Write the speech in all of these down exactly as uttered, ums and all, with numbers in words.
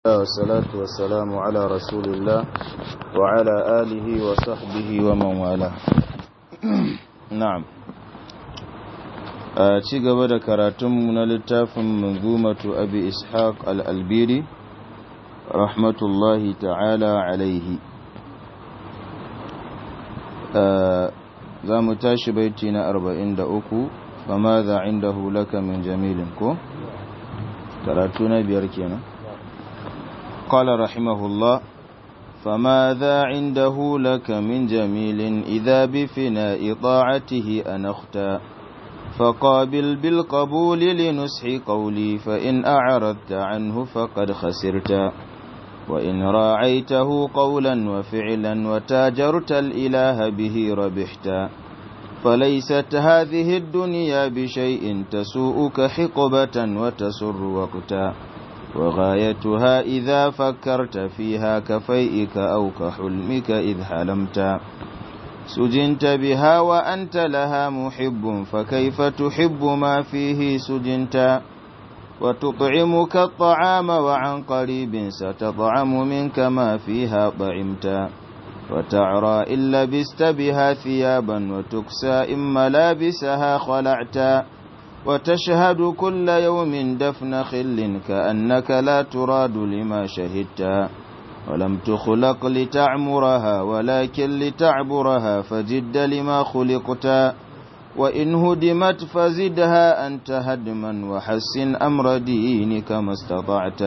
والصلاة والسلام على رسول الله وعلى آله وصحبه ومن والاه. نعم. ci gaba da karatunmu na littafin manzumatu abi ishaq al-albiri rahmatullahi ta'ala alaihi. za mu tashi baiti na arba'in da uku fama za indahu laka min jamilin ko karatu na biyar kenan. قال رحمه الله فماذا عنده لك من جميل إذا بفناء طاعته أنختا فقابل بالقبول لنسح قولي فإن أعرضت عنه فقد خسرت وإن راعيته قولا وفعلا وتاجرت الإله به ربحت فليست هذه الدنيا بشيء تسوءك حقبة وتسر وقتا وغايتها إذا فكرت فيها كفيئك أو كحلمك إذ حلمت سجنت بها وأنت لها محب فكيف تحب ما فيه سجنت وتطعمك الطعام وعن قريب ستطعم منك ما فيها طعمت وتعرى إن لبست بها ثيابا وتكسى إن ملابسها خلعت وتشهد كل يوم دفن خل كأنك لا تراد لما شهدت ولم تخلق لتعمرها ولكن لتعبرها فجد لما خلقت وإن هدمت فزدها أنت هدما وحسن أمر دينك ما استطعت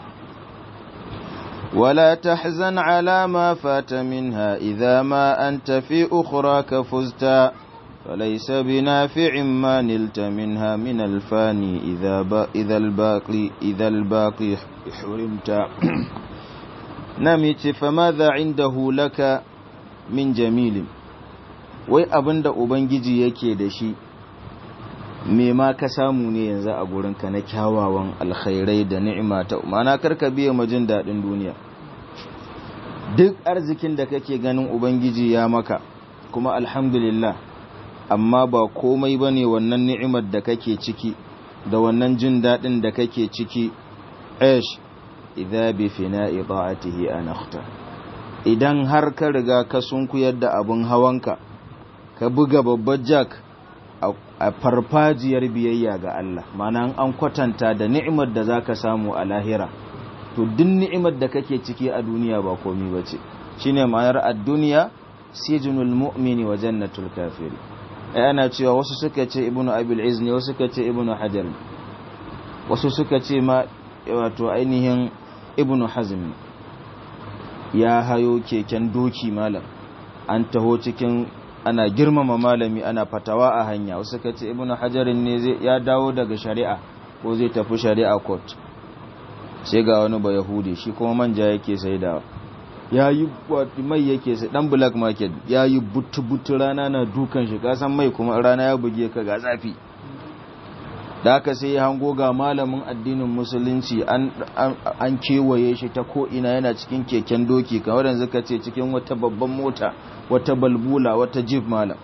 ولا تحزن على ما فات منها إذا ما أنت في أخراك فزت فليس بنافع ما نلت منها من الفاني إذا, با إذا الباقي إذا الباقي حرمت. نمت فماذا عنده لك من جميل wai abinda ubangiji yake da shi me ma ka samu ne yanzu a gurinka na kyawawan alkhairai da ni'ima ta mana karka biye majin dadin duniya. Duk arzikin da kake ganin ubangiji ya maka kuma alhamdulillah, amma ba komai bane wannan ni'imar da kake ciki da wannan jin dadin da kake ciki. aish idza bi fina'i ta'atihi anakhta, idan har ka riga ka sunkuyar da abun hawanka ka buga babbar jack a farfajiyar biyayya ga Allah, ma'ana an kwatanta da ni'imar da zaka samu a lahira, to duk ni'imar da kake ciki a duniya ba komai bace. Shine ma'anar ad-dunya sijnul mu'mini wa jannatul kafiri. Ana cewa wasu suka ce ibnu abil izni, wasu suka ce ibnu hajar, wasu suka ce ma wato ainihin ibnu hazm ya hayo keken doki malam, an taho cikin ana girmama malami ana fatawa a hanya. Wasu suka ce ibnu hajar ne zai ya dawo daga shari'a ko zai tafi shari'a court, sai ga wani ba yahudi shi kuma manja yake saidawa, yayi mai yake sai dan black market, yayi butu-butu rana na dukan shi, kasan mai kuma rana ya buge ka ga zafi. Da haka sai ya hango ga malamin addinin musulunci an an kewaye shi ta ko ina yana cikin keken doki, kamar yanzu ka ce cikin wata babban mota, wata balbula, wata jeep malam.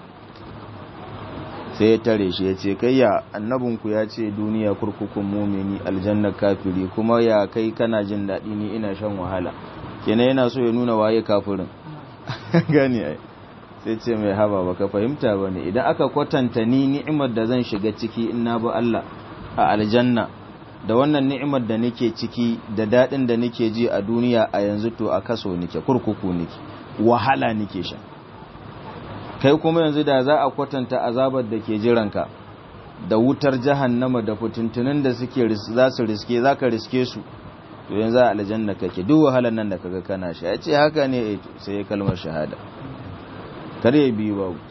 Sai ya tare shi ya ce kai ya annabinku ya ce duniya kurkukun mumini aljanna kafiri, kuma ya kai kana jin daɗi ni ina shan wahala. Kenan yana so ya nuna waye kafirin. Gani ai sai ce mai haba baka fahimta bane, idan aka kwatanta ni ni'imar da zan shiga ciki in na bi Allah a aljanna da wannan ni'imar da nake ciki da dadin da nake ji a duniya a yanzu, to a kaso nake, kurkuku nake, wahala nake sha. Kai kuma yanzu da za a kwatanta azabar da ke jiranka da wutar jahannama da fitintunan da suke za su riske zaka riske su, to yanzu a aljanna kake, duk wahalar nan da kaga kana sha. Yace haka ne, sai ya kalmar shahada kare biyu babu.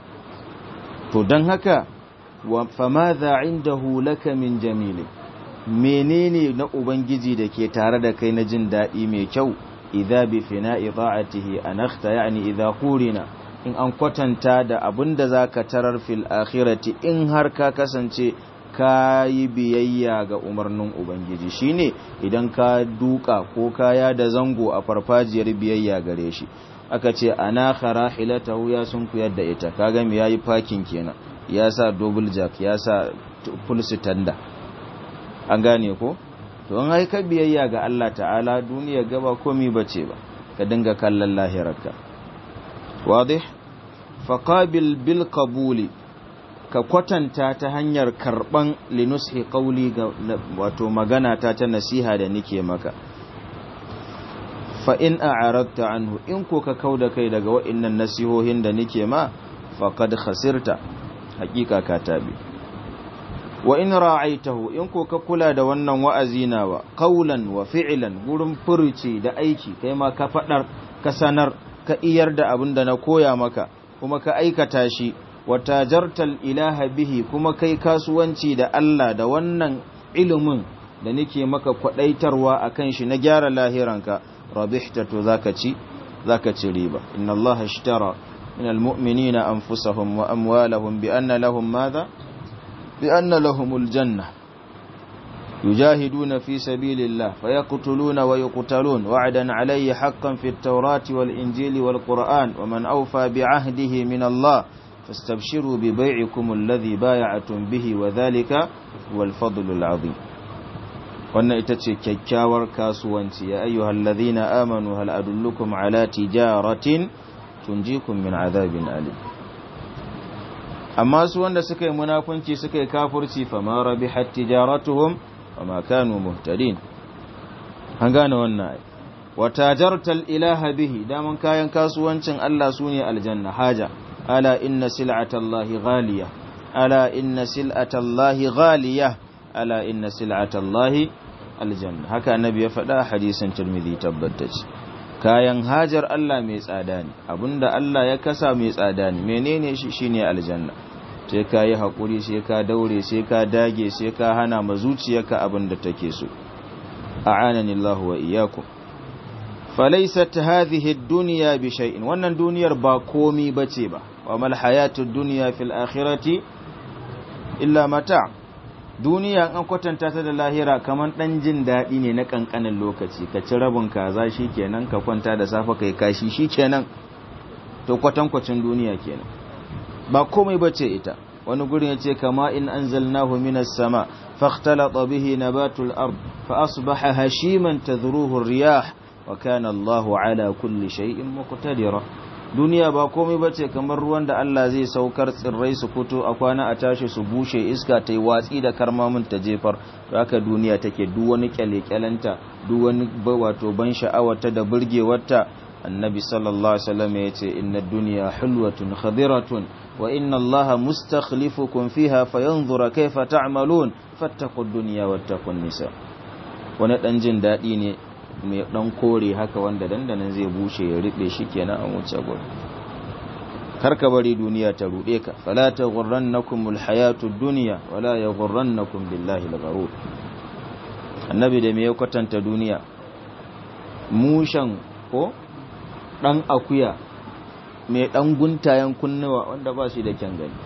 To dan haka wa famadha indahu laka min jamil, menene na ubangiji da ke tare da kai na jin dadi mai kyau. Idza bi fina'i ta'atihi anakhta, yani idza qurina, in an kwatanta da abinda zaka tarar fil akhirati in har ka kasance ka yi biyayya ga umarnin ubangiji, shine idan ka duka ko kaya da zango a farfajiyar biyayya gare shi. Aka ce ana kharahilatahu, ya sun kuyar da ita, kaga me yayi parking kenan, ya sa double jack, ya sa full standard, an gane ko. to in ai ka biyayya ga Allah ta'ala duniya gaba komai bace ba ka dinga kallon lahirarka wadih faqabil bil qabuli ka kwatanta ta hanyar karban linushi qawli ga wato magana ta ta nasiha da nike maka fa in a'aradta anhu in ko ka kauda kai daga wa'annan nasihohin da nike ma faqad khasirta hakika ka tabi wa in ra'aitahu in ko ka kula da wannan wa'azi nawa qawlan wa fi'lan gurin furuci da aiki kai ma ka fadar ka sanar ka iyar da abin da na koya maka kuma ka aikata shi wa tajartal ilaha bihi kuma kai kasuwanci da Allah da wannan ilimin da nake maka kwadaitarwa akan shi na gyara lahiranka rabihta to zaka ci zaka ci riba inna Allah ishtara min almu'minina anfusahum wa amwalahum bi anna lahum madha bi anna lahumul janna يجاهدون في سبيل الله فيقتلون ويقتلون وعدا عليه حقا في التوراة والإنجيل والقرآن ومن أوفى بعهده من الله فاستبشروا ببيعكم الذي بايعتم به وذلك هو الفضل العظيم وأن إتتشي كيكاور كاسوانتي يا أيها الذين آمنوا هل أدلكم على تجارة تنجيكم من عذاب أليم أما سوان سكي منافنتي سكي كافرتي فما ربحت تجارتهم وما كانوا مهتدين هنغانا wannan watajartal ilaha bihi daman kayan kasuwancin Allah sune aljanna haja ala inna sil'atallahi ghaliya ala inna sil'atallahi ghaliya ala inna sil'atallahi aljanna haka annabi ya faɗa hadisin Tirmidhi tabbatace kayan hajar Allah mai tsada ne abinda Allah ya kasa mai tsada ne menene shi shine aljanna sai ka yi haƙuri sai ka daure sai ka dage sai ka hana ma zuciyarka abin da take so a'anani Allah wa iyyakum falaysat hadhihi ad-dunya bi shay'in wannan duniyar ba komi bace ba wa mal hayatud dunya fil akhirati illa mata' duniya an kwatanta ta da lahira kaman dan jin dadi ne na kankanin lokaci ka ci rabin kaza shikenan ka kwanta da safa kai kashi shikenan to kwatankwacin duniya kenan ba komai bace ita wani gurin yace kama in anzalnahu minas sama fakhtalata bihi nabatul ard fa asbaha hashiman tadhruhu ar-riyah wa kana Allahu ala kulli shay'in muqtadira duniya ba komai bace kamar ruwan da Allah zai saukar tsirrai su fito a kwana a tashi su bushe iska tai watsi da karmamin ta jefar haka duniya take duk wani kyalekyalanta duk wani wato ban sha'awarta da burgewarta annabi sallallahu alaihi wasallam yace inna ad-dunya hulwatun khadiratun wa inna allaha mustakhlifukum fiha fayanzura kayfa ta'malun fattaqud dunya wattaqun nisa wani dan jin dadi ne mai dan kore haka wanda dandanan zai bushe ya ribe shi kenan an wuce gurin karka bari duniya ta rude ka fala taghurrannakumul hayatud dunya wala yaghurrannakum billahi al-gharur annabi da me ya kwatanta duniya mushan ko dan akuya mai dan guntayen kunnuwa wanda ba shi da kyan gani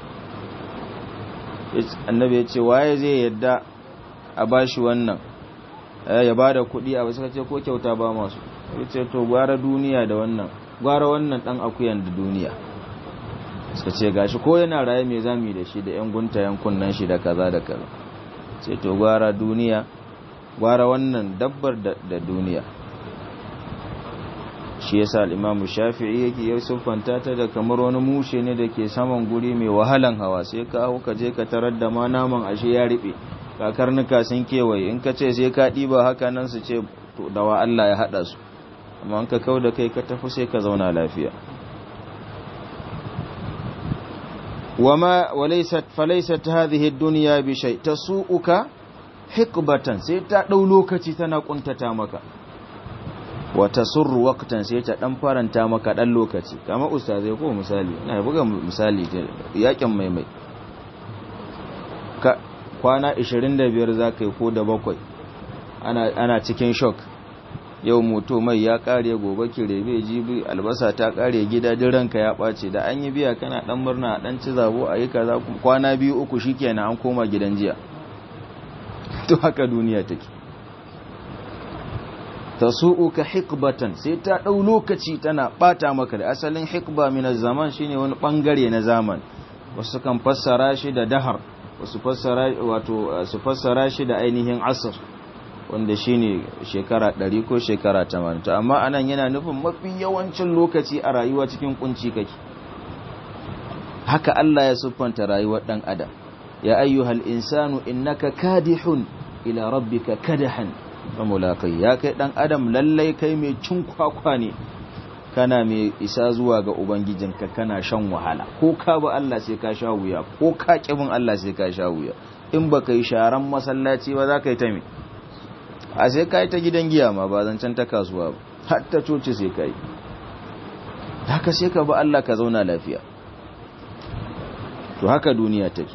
annabi ya ce waye zai yadda a bashi wannan ya bada kuɗi a wasu kace ko kyauta ba masu ya ce to gwara duniya da wannan gwara wannan dan akuyan da duniya suka ce gashi ko yana raye me zamu da shi da yan guntayen kunnan shi da kaza da kaza sai to gwara duniya gwara wannan dabbar da duniya shi yasa al-Imam Shafi'i yake ya sufanta ta da kamar wani mushe ne da ke saman guri mai wahalan hawa sai ka hau ka je ka tarar da ma naman ashe ya ribe kakarnuka sun kewaye in ka ce sai ka diba haka nan su ce to dawa Allah ya hada su amma in ka kauda kai ka tafi sai ka zauna lafiya wama walaysat falaysat hadhihi ad-dunya bi shay tasu'uka hiqbatan sai ta dau lokaci tana kuntata maka wata surru waqtan sai ta dan faranta maka dan lokaci kamar ustazai ko misali ina buga misali yakin maimai ka kwana ishirin da biyar zakai ko da bakwai ana ana cikin shock yau moto mai ya kare gobe kirebe jibi albasa ta kare gida din ranka ya bace da an yi biya kana dan murna dan ci zabo ayi kaza kwana biyu uku shikenan an koma gidan jiya to haka duniya take tasu'uka hikbatan sai ta dau lokaci tana bata maka da asalin hikba min zaman shine wani bangare na zaman wasu kan fassara shi da dahar wasu fassara wato su fassara shi da ainihin asr wanda shine shekara ɗari ko shekara tamanin. To amma anan yana nufin mafi yawancin lokaci a rayuwa cikin kunci kake. Haka Allah ya siffanta rayuwar dan adam, ya ayyuhal insanu innaka kadihun ila rabbika kadahan wa mulaqi. Ya kai dan adam lallai kai mai cin kwakwa ne, kana mai isa zuwa ga ubangijinka, kana shan wahala, ko ka ba Allah sai ka sha wuya, ko ka kibin Allah sai ka sha wuya. In baka yi sharan masallaci ba za ka yi ta me, a sai ka yi ta gidan giya ma, ba zancen ta kasuwa ba, hatta coci sai ka yi. Haka sai ka ba Allah ka zauna lafiya. To haka duniya take.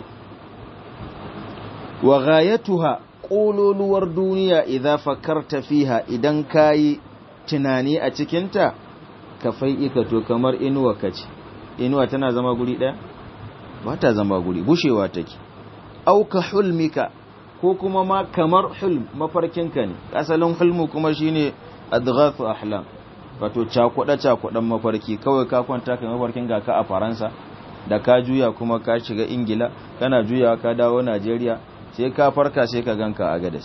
Wa ghayatuha, qululuwar duniya idza fakarta fiha, idan kayi tunani a cikinta, ka fai'ika, to kamar inuwa kace. Inuwa tana zama guri daya? Ba ta zama guri, bushewa take. Auka hulmika, ko kuma ma kamar hulm, mafarkinka ne. Asalin hulmu kuma shine adghathu ahlam, wato cakuɗa cakuɗan mafarki. Kawai ka kwanta kai mafarkin ga ka a Faransa, da ka juya kuma ka shiga Ingila, kana juyawa ka dawo Najeriya, sai ka farka sai ka ganka a Gadas.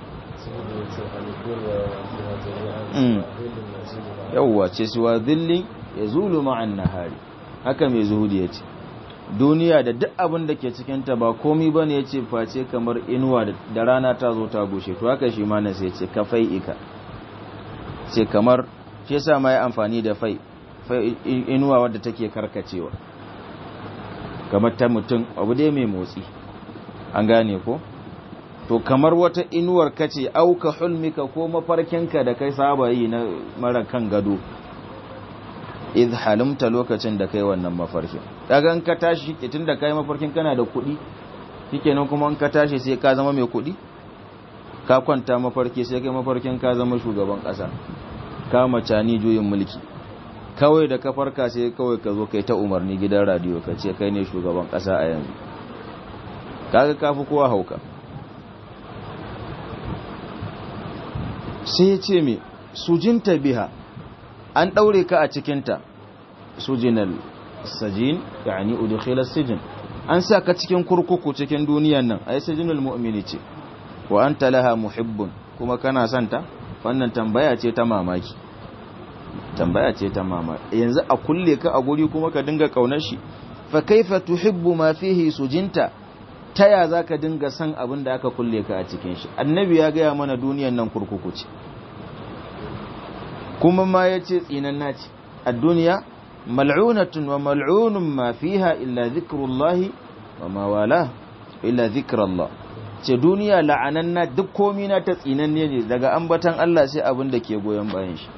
Yawwa ce suwa dhillin yazulu ma'an nahari, haka mai zuhudi yace. Duniya da duk abin da ke cikinta ba komi ba ne ya ce face kamar inuwa da rana ta zo ta gushe. To haka shi ma na sai ce ka fai'ika, ce kamar shi yasa ma ya amfani da fai, inuwa wadda take karkacewa kamar ta mutum, abu dai mai motsi, an gane ko? To kamar wata inuwar kace, auka hulmika, ko mafarkinka da kai saba yi na mara kan gado, idh halimta, lokacin da kai wannan mafarkin. Daga in ka tashi tun da kai mafarkin kana da kuɗi, shikenan kuma in ka tashi sai ka zama mai kuɗi? Ka kwanta mafarki sai kai mafarkin ka zama shugaban ƙasa, ka macani juyin mulki, kawai da ka farka sai kawai ka zo kai ta umarni gidan radiyo ka ce kai ne shugaban ƙasa a yanzu. Kaga kafi kowa hauka. Sai ya ce me, sujinta biha, an ɗaure ka a cikinta. Sujinal sajin, yani udkhila sijin, an sa ka cikin kurkuku cikin duniyan nan, ai sijinul mu'mini ce. Wa anta laha muhibbun, kuma kana santa? Wannan tambaya ce ta mamaki, tambaya ce ta mamaki. Yanzu a kulle ka a guri kuma ka dinga kaunar shi, fa kaifa tuhibbu ma fihi sujinta, taya zaka dinga san abin da aka kulle ka a cikin shi? Annabi ya gaya mana duniyan nan kurkuku ce, kuma ma yace tsinanna ce. Ad-dunya mal'unatun wa mal'unun ma fiha illa dhikrullahi wa ma wala illa dhikrullah. Ce duniya la'ananna, duk komai na ta tsinanne ne, daga ambatan Allah sai abin da ke goyen bayan shi.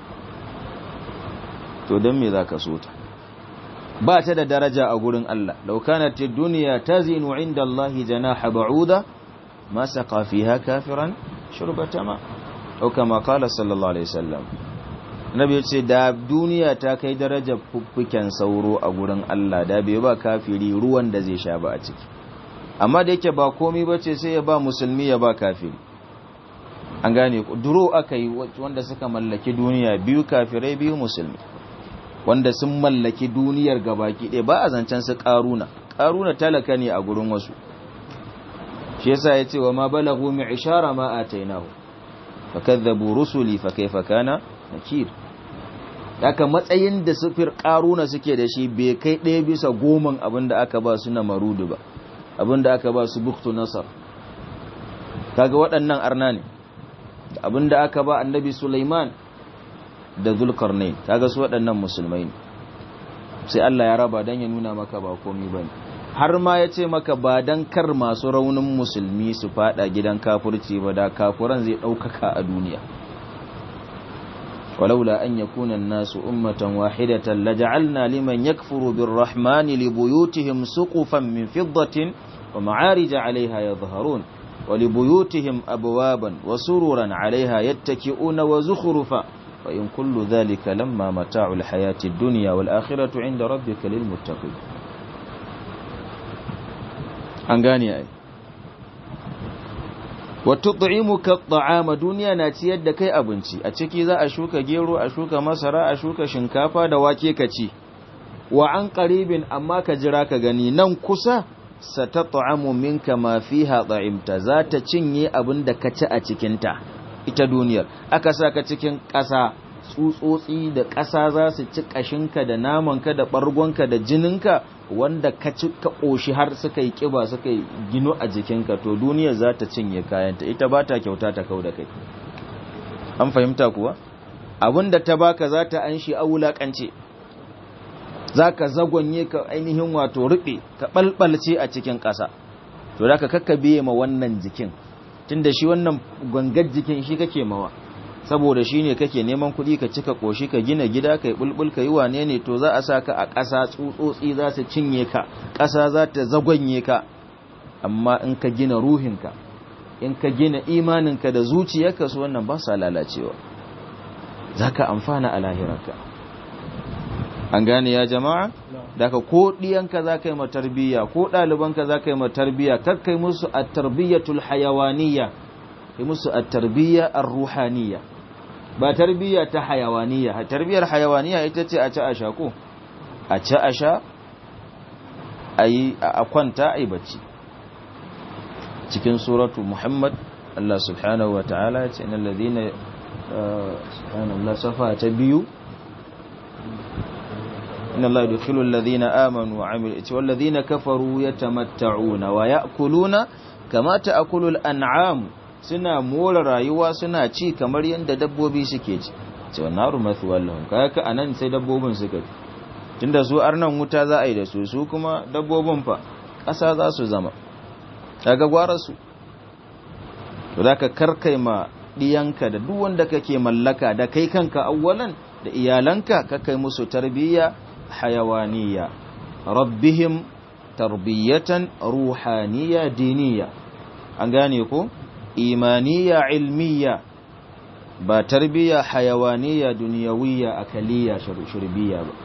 To dan me zaka so ta? Ba ta da daraja a gurin Allah. Law kanat ad-dunya tazinu 'inda Allah janaha ba'uda ma saqa fiha kafiran shurbata ma, au kama qala sallallahu alaihi wasallam. Nabi ya ce da duniya ta kai darajar fuffuken sauro a gurin Allah, da bai ba kafiri ruwan da zai sha ba a ciki. Amma da yake ba komai bace sai ya ba musulmi ya ba kafiri. An gane ku, duro aka yi wanda suka mallaki duniya, biyu kafirai biyu musulmi, wanda sun mallaki duniyar gabaki ɗaya. Ba a zancen su ƙaruna, ƙaruna talaka ne a gurin wasu. Shi yasa ya ce wa ma balagu mi ishara ma atainahu fakadzabu rusuli fa kaifa kana nakir. Haka matsayin da sufir ƙaruna suke da shi bai kai ɗaya bisa goman abinda aka ba su na marudu ba, abinda aka ba su buktu nasar. Kaga waɗannan arna ne. Abinda aka ba annabi Sulaiman da Zulkarnain, kaga su waɗannan musulmai ne. Sai Allah ya raba dan ya nuna maka ba komai bane. Har ma ya ce maka ba dan kar masu raunin musulmi su fada gidan kafirci ba, da kafiran zai ɗaukaka a duniya. ولولا أن يكون الناس أمة واحدة لجعلنا لمن يكفر بالرحمن لبيوتهم سقفا من فضة ومعارج عليها يظهرون ولبيوتهم أبوابا وسررا عليها يتكئون وزخرفا وإن كل ذلك لما متاع الحياة الدنيا والآخرة عند ربك للمتقين. أنغاني أي وتطعمك الطعام، دنيا na ciyar da kai abinci, a ciki za a shuka gero, a shuka masara, a shuka shinkafa da wake ka ci. Wa an qaribin, amma ka jira ka gani nan kusa satat'amu minka ma fiha ta'imta, za ta cinye abin da ka ci a cikinta ita duniyar. Aka saka cikin ƙasa, tsutsotsi da ƙasa za su ci ƙashinka da namanka da ɓargonka da jininka wanda ka ci ka ƙoshi har suka yi ƙiba suka yi gino a jikinka, to duniyar za ta cinye kayanta, ita ba ta kyauta ta kau da kai. An fahimta kuwa? Abin da ta baka za ta an shi a wulaƙance, za ka zagonye ka ainihin wato ruɓe ka ɓalɓalce a cikin ƙasa. To da ka kakkabe ma wannan jikin, tun da shi wannan gangar jikin shi kake mawa, saboda shi ne kake neman kuɗi ka cika ƙoshi ka gina gida ka yi ɓulɓul ka yi wane ne, to za a sa ka a ƙasa, tsutsotsi za su cinye ka, ƙasa za ta zagonye ka. Amma in ka gina ruhinka, in ka gina imaninka da zuciyarka, su wannan ba sa lalacewa, za ka amfana a lahirarka. An gane ya jama'a? Daga ko ɗiyanka za ka yi matarbiyya, ko ɗalibanka za ka yi matarbiyya, kakkai musu a tarbiyyatul hayawaniya, kai musu a tarbiyya ar-ruhaniya, ba tarbiyya ta hayawaniya. Tarbiyyar hayawaniya ita ce a ci a sha ko a ci a sha a kwanta a yi bacci. Cikin suratu Muhammad Allah subhanahu wa ta'ala ya ce innal ladhina subhanallah safa ta biyu inna Allah yudkhilu alladhina amanu wa amilu wal ladhina kafaru yatamatta'una wa ya'kuluna kama ta'kulu al-an'am, suna more rayuwa suna ci kamar yadda dabbobi suke ci. Ce wa naru mathwal lahum, kaya ka anan sai dabbobin suka ci, tunda su arnan wuta za a yi da su, su kuma dabbobin fa ƙasa za su zama, kaga gwara su. To da ka karkai ma diyanka da duk wanda kake mallaka da kai kanka awwalan da iyalanka ka kai musu tarbiyya hayawaniya, rabbihim tarbiyatan ruhaniya diniya. An gane ko? Imaniya ilmiya, ba tarbiyya hayawaniya duniyawiya akaliya shurbiya ba.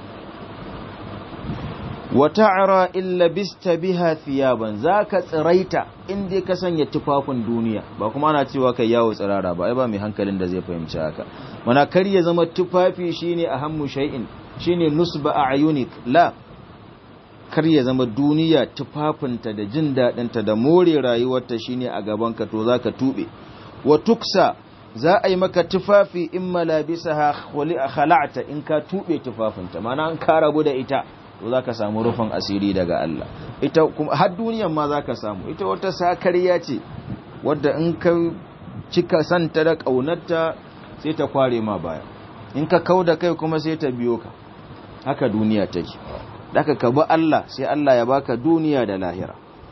Wata'ara illa bista biha thiyaban, zaka tsiraita inda ka sanya tufafin duniya, ba kuma ana cewa kai yawo tsirara ba, ai ba mai hankalin da zai fahimci haka. Mana kar ya zama tufafi shine ahammu shay'in, shine nusba a'yunik, la, kar ya zama duniya tufafinta da jin daɗinta da more rayuwarta shine a gabanka, to zaka tube. Wa tuksa, za a yi maka tufafi in malabisaha khala'ta, in ka tube tufafinta, mana an ka rabu da ita, to zaka samu rufin asiri daga Allah. Ita kuma har duniyan ma zaka samu, ita wata sakariya ce wadda in ka cika santa da kaunarta sai ta kware ma baya, in ka kauda kai kuma sai ta biyo ka. Haka duniya take. Daka ka bi Allah sai Allah ya baka duniya da lahira.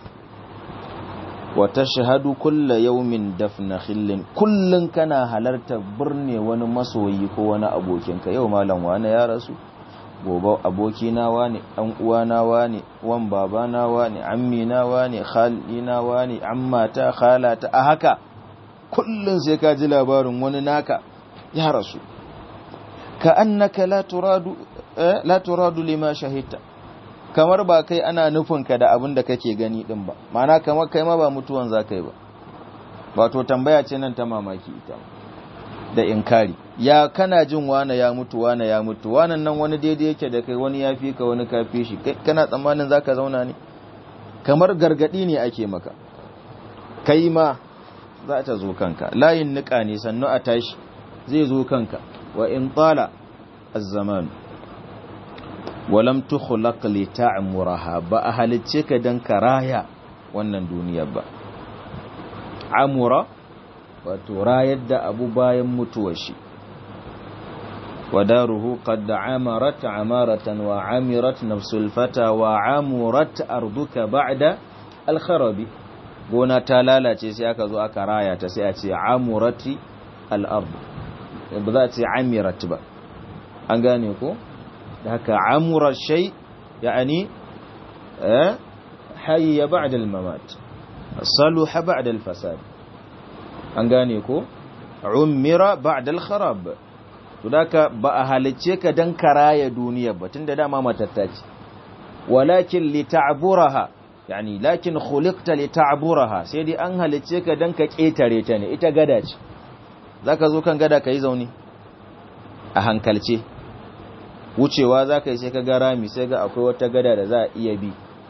Wa tashhadu kullu yawmin dafna khillin, kullun kana halarta birne wani masoyi ko wani abokinka. Yau malam wani ya rasu, gobe abokina wani, dan uwana wani, wan babana wani, ammina wani, khalina wani, ammata, khalata, a haka kullun sai ka ji labarin wani naka ya rasu. Ka annaka la turadu eh, la turadu lima shahidta, kamar ba kai ana nufinka da abin da kake gani din ba, ma'ana kamar kai ma ba mutuwan zakai ba. Wato tambaya ce nan ta mamaki ita da inkari, ya kana jin wane ya mutu wane ya mutu, wannan nan wani daidai yake da kai, wani ya fi ka wani ka fi shi, kana tsammanin zaka zauna ne? Kamar gargadi ne ake maka, kai ma za ta zo kanka, layin nika ne sannu a tashi zai zo kanka. Wa in tala az-zaman wa lam tukhlaq li ta'muraha, ba a halicce ka dan karaya wannan duniya ba. Amura wato rayar da abu bayan mutuwar shi. Wadaruhu qad amarat amaratan wa amirat nafsul fata wa amurat arduka ba'da al-kharabi, gona ta lalace sai aka zo aka raya ta, sai a ce amurati al-ard, ba za a ce amirat ba. An gane ko? Da haka amura shay yani eh hayya ba'da al-mamat, saluha ba'da al-fasad. An gane ko? Umira ba'da al-kharab. To daka ba a halicce ka dan karaya duniya ba, tunda dama matattaci. Walakin li ta'buraha, yani lakin khuliqta li ta'buraha, sai dai an halicce ka dan ka ketare ta ne, ita gada ce. Zaka zo kan gada kai zauni a hankalce, wucewa zaka yi sai ka ga rami, sai ga akwai wata gada da za a iya bi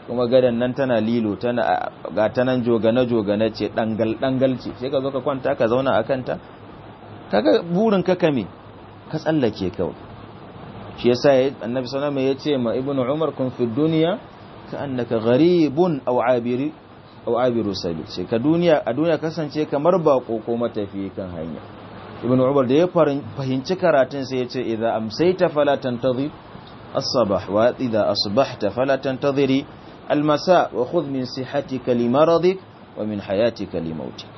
kuma gadan nan tana lilo tana ga tanan jogana jogana ce dangal dangal ce sai ka zo ka kwanta ka zauna akan ta kaga burin ka kame ka tsallake kawai shi yasa annabi sallallahu alaihi wasallam yace ma ibnu umar kun fi dunya ka annaka gharibun aw abiri aw abiru sabil sai ka duniya a duniya kasance kamar bako ko matafiyi kan hanya ibnu umar da ya fahimci karatun sai yace idza amsayta fala tantazir as-sabah wa idza asbahta fala tantaziri al-masa wa khudh min sihhatika limaradik wa min hayatika limautik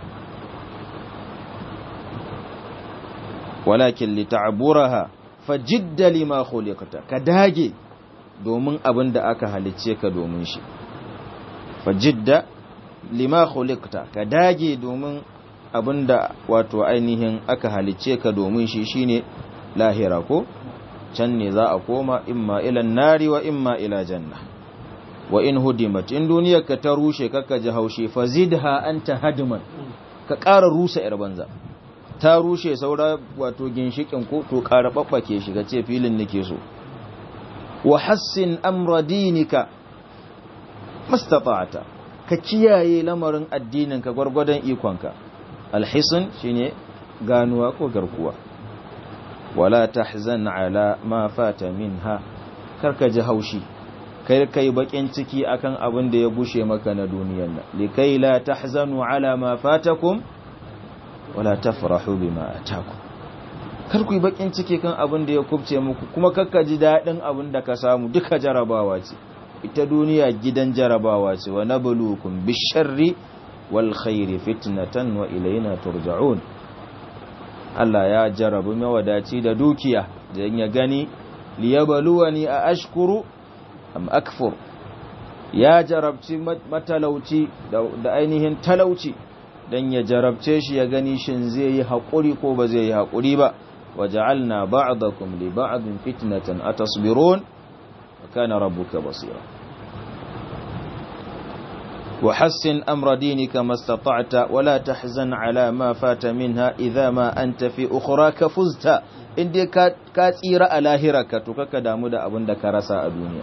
walakin lita'buraha fajidda lima khuliqta ka dage domin abin da aka halicce ka domin shi fajidda lima khuliqta ka dage domin abin da wato ainihin aka halicce ka domin shi shine lahira ko can ne za a koma imma ila nari wa imma ila janna wa in hudimat in duniyar ka ta rushe kaka ji haushi fazidha anta hadman ka ƙara rusa yar banza ta rushe saura wato ginshikin ko to ƙara babbake shi ga ce filin nake so wa hassin amra dinika mastata'ata ka kiyaye lamarin addinin ka gwargwadon ikonka alhisin shine ganuwa ko garkuwa wala tahzan ala ma fata minha karka ji haushi kai kai bakin ciki akan abin da ya gushe maka na duniyar nan likai la tahzanu ala ma fatakum wala tafrahu bima ataku kar ku yi bakin ciki kan abin da ya kubce muku kuma kakka ji dadin abin da ka samu duka jarabawa ce ita duniya gidan jarabawa ce wa nabluukum bisharri wal khairi fitnatan wa ilayna turja'un Allah ya jarabu mawadaci da dukiya dan ya gani liyabluwani a ashkuru am akfur ya jarabci matalauci da ainihin talauci dan ya jarabce shi ya gani shin zai yi haƙuri ko ba zai yi haƙuri ba waja'alna ba'dakum li ba'din fitnatan atasbirun wa kana rabbuka basira wa hassin amra dinika mastata'ta wa la tahzan ala ma fata minha idha ma anta fi ukhraka fuzta inde ka ka tsira a lahiraka to kaka damu da abin da ka rasa a duniya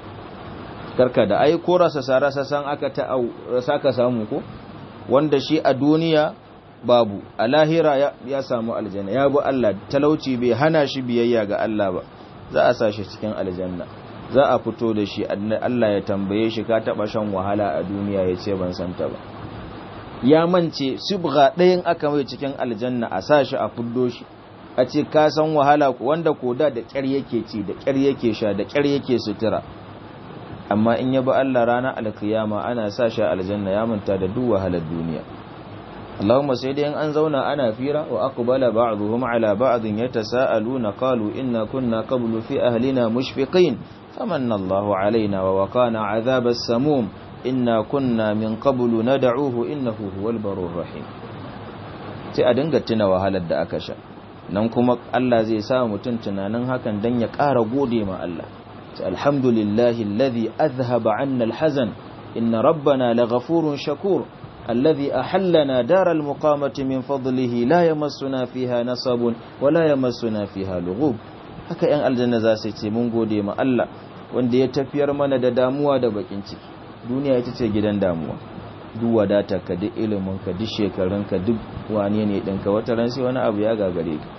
karka da ai ko rasa sarasa san aka ta rasa ka samu ko wanda shi a duniya babu a lahira ya, ya samu aljanna ya bi Allah talauci bai hana shi biyayya ga Allah ba za a sa shi cikin aljanna za a fito da shi Allah ya tambaye shi ka taba shan wahala a duniya ya ce ban santa ba ya mance subga ɗayan aka mai cikin aljanna a sa shi a fuddo shi a ce ka san wahala wanda koda da ƙyar yake ci da ƙyar yake sha da ƙyar yake sutura amma in yabi Allah ranar alkiyama ana sa shi aljanna ya manta da duk wahalar duniya Allahumma sai dai an zauna ana fira wa aqbala ba'dhum ala ba'dhin yatasaaluna qalu inna kunna qablu fi ahlina mushfiqin famanna Allahu alaina wa waqana 'adhabas samum inna kunna min qablu nad'uhu innahu huwal barur rahim sai a dinga tuna wahalar da aka sha nan kuma Allah zai sa mutun tunanin hakan dan ya ƙara gode ma Allah alhamdulillahi alladhi adhhaba 'anna alhazan inna rabbana laghafurun shakur alladhi ahallana daral muqamati min fadlihi la yamassuna fiha nasabun wa la yamassuna fiha lughub haka yan aljanna za su ce mun gode ma Allah wanda ya tafiyar mana da damuwa da bakin ciki duniya ita ce gidan damuwa duk wadata ka duk ilimin ka duk shekarun ka duk wane ne dinka wata ran sai wani abu ya gagare ka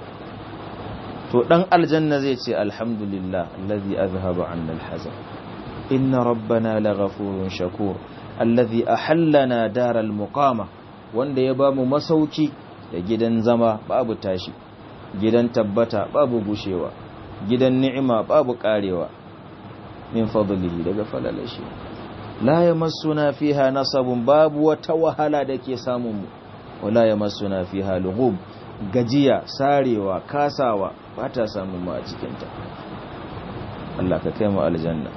to dan aljanna zai ce alhamdulillah allazi azhaba 'anna alhazan inna rabbana laghafurun shakur allazi ahallana daral muqama wanda ya bamu masauki da gidan zama babu tashi gidan tabbata babu gushewa gidan ni'ima babu karewa min fadlihi daga falalashi la yamassuna fiha nasabun babu wata wahala dake samun mu wala yamassuna fiha lughub gajiya sarewa kasawa ba ta samun mu a cikin ta Allah ka kai mu aljanna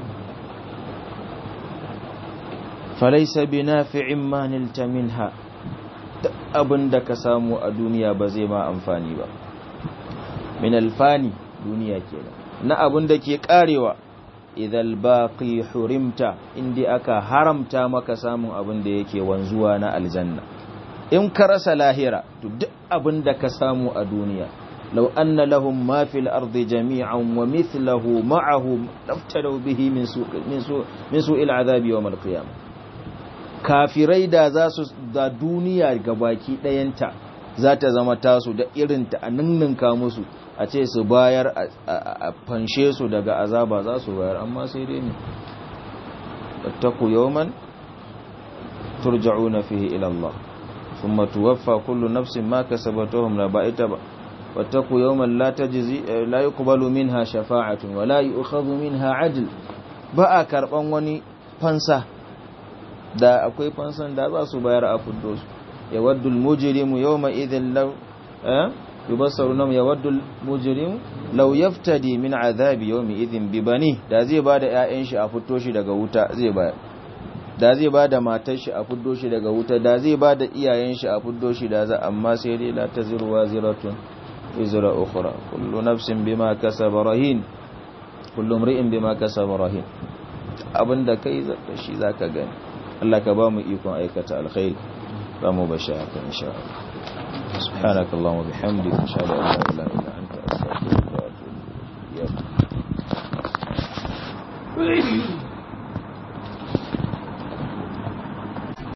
falaisa binafi'in ma nilta minha abinda ka samu a duniya ba zai ma amfani ba min alfani duniya kenan na abinda ke karewa idhal baqi hurimta indi aka haramta maka samun abinda yake wanzuwa na aljanna in ka rasa lahira to duk abinda ka samu a duniya law anna lahum ma fil ardi jami'an wa mithluhu ma'ahu laftadaw bihi min su min su min su'il azabi yawm al-qiyamah. Kafirai da za su da duniya gabaki dayanta za ta zama tasu da irinta a ninninka musu a ce su bayar a fanshe su daga azaba za su bayar, amma sai dai ne tattaku yawman turja'una fihi ila Allah thumma tuwaffa kullu nafsin ma kasabat wa hum la ba'ita wattaku yawman la tajzi la yuqbalu minha shafa'atun wa la yu'khadhu minha 'adl. ba a karban wani fansa, da akwai fansan da za su bayar a fuddo su. yawaddu al-mujrimu yawma idhin law eh yubassarunhum yawaddu al-mujrimu law yaftadi min 'adhabi yawmi idhin bi bani. da zai bada ƴaƴan shi a fuddo shi daga wuta zai bayar, da zai bada matar shi a fuddo shi daga wuta, da zai bada iyayen shi a fuddo shi da za, amma sai dai la taziru waziratun wizra ukhra kullu nafsin bima kasaba rahin kullu imri'in bima kasaba rahin. abinda kai da shi zaka gani. Allah ka ba mu ikon aikata alkhairi, ba mu bashara insha Allah. subhanakallahumma bihamdika ashhadu an la ilaha illa anta astaghfiruka wa atubu ilayk.